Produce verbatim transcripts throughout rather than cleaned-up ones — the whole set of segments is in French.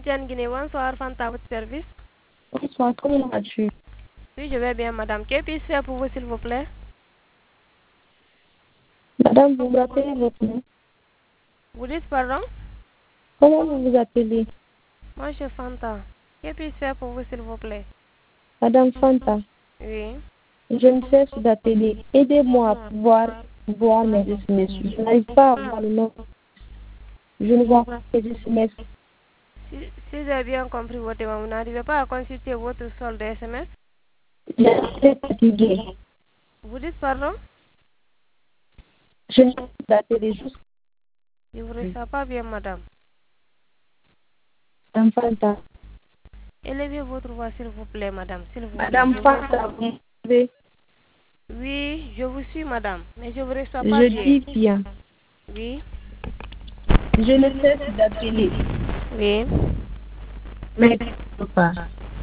Cynthia Guinée, bonsoir, Fanta, à votre service. Bonsoir, comment vas-tu? Oui, je vais bien, madame. Que puis-je faire pour vous, s'il vous plaît? Madame, vous m'appelez votre nom? Vous dites pardon? Comment vous vous appelez? Moi, je suis Fanta. Que puis-je faire pour vous, s'il vous plaît? Madame Fanta, Oui. je ne cesse d'appeler. Aidez-moi à pouvoir voir mes S M S. Je n'arrive pas à voir le nom. Je ne vois pas mes S M S. Si, si j'ai bien compris votre demande, vous n'arrivez pas à consulter votre solde de S M S? Je suis très fatiguée. Vous dites pardon? Je ne cesse d'appeler juste. Je ne vous reçois pas bien, madame. Madame Fanta. Élevez votre voix, s'il vous plaît, madame. S'il vous plaît. Madame Je Fanta, vous m'entendez? vous... Oui, je vous suis, madame. Mais je ne vous reçois pas Je bien. dis bien. Oui. Je ne cesse d'appeler. Oui. Mais quelque part.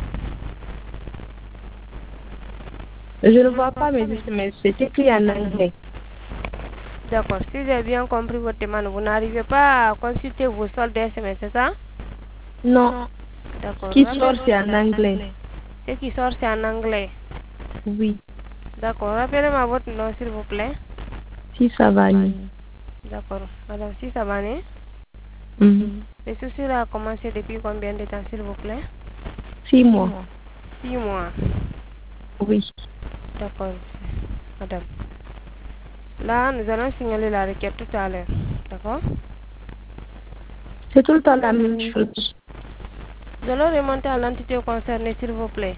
Je ne vois pas mes S M S. C'est écrit en anglais. D'accord. Si j'ai bien compris votre demande, vous n'arrivez pas à consulter vos soldes de S M S, c'est ça? Non. D'accord. Ce qui sort, c'est en anglais. Ce qui sort, c'est en anglais. Oui. D'accord. Rappelez-moi votre nom, s'il vous plaît. Si ça va aller. D'accord. Madame, si ça va aller. Mhm. Le souci a commencé depuis combien de temps, s'il vous plaît? Six mois. Six mois. Oui. D'accord, madame. Là, nous allons signaler la requête tout à l'heure. D'accord? C'est tout le temps la même chose. Nous allons remonter à l'entité concernée, s'il vous plaît.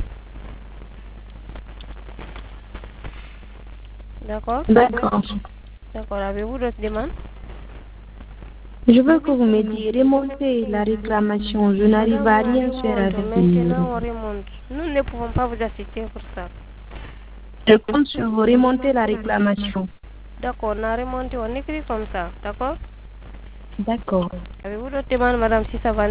D'accord? D'accord. D'accord. Avez-vous d'autres demandes? Je veux que vous m'aidiez. Remontez la réclamation. Je n'arrive à rien faire avec ce numéro. Maintenant, on remonte. Nous ne pouvons pas vous assister pour ça. Je compte sur vous. Remontez la réclamation. D'accord, on a remonté, on écrit comme ça. D'accord? D'accord. Avez-vous d'autres demandes, madame, si ça va?